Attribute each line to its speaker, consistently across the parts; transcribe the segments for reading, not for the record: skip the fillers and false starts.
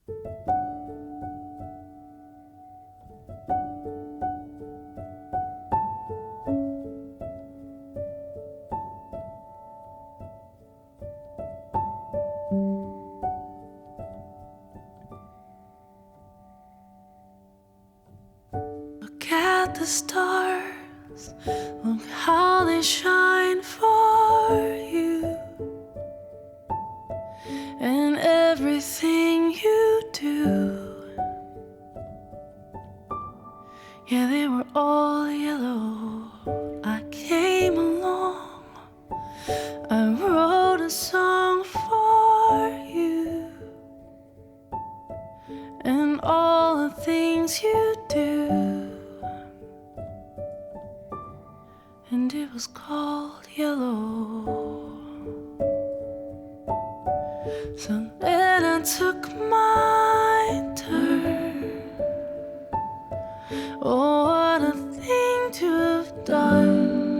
Speaker 1: Look at the stars, look how they shine for you, and everything you do. Yeah, they were all yellow. I came along, I wrote a song for you, and all the things you do. And it was called Yellow. So then I took my turn. Oh, what a thing to have done.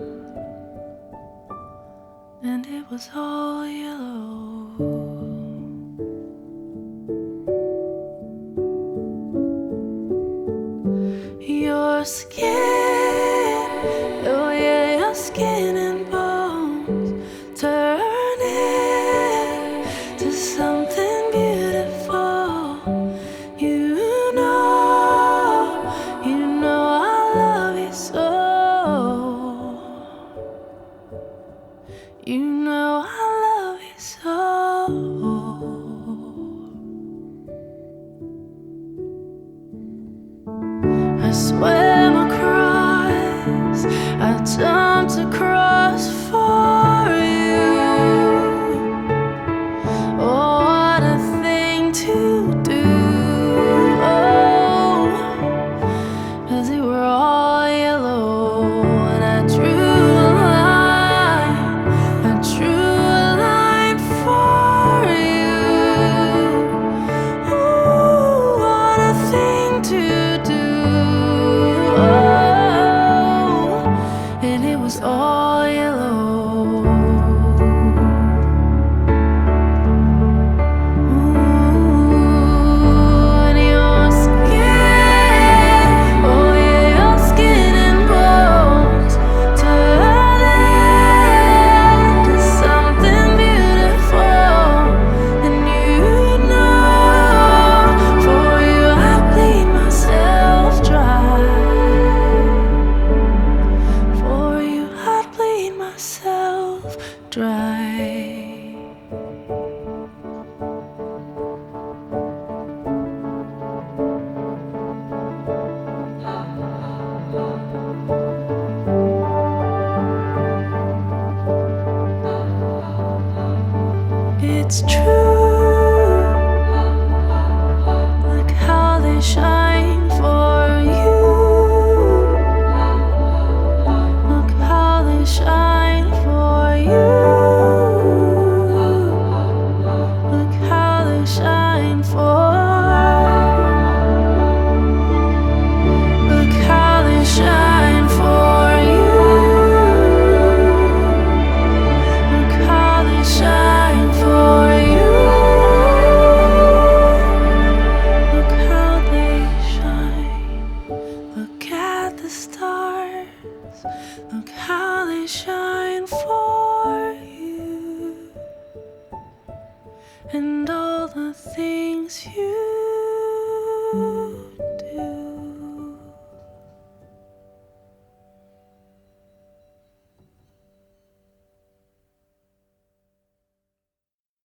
Speaker 1: And it was all yellow. Your skin, oh yeah, your skin and bones turn into something beautiful. You know I love you so. You know I love you so. I swam across, I jumped across for you. Oh, what a thing to do. Oh, 'cause they were all yellow, and I drew a line for you. Ooh, what a thing to do. And it was all yellow. Ooh, and your skin, oh yeah, your skin and bones turn into something beautiful. And you know, for you I bleed myself dry. For you I'd bleed myself dry. It's true, look how they shine for you. Look how they shine for you. Look how they shine for. Look how they shine for you. Look how they shine for you. Look how they shine. Look at the stars. Look how they shine for you, and all the things you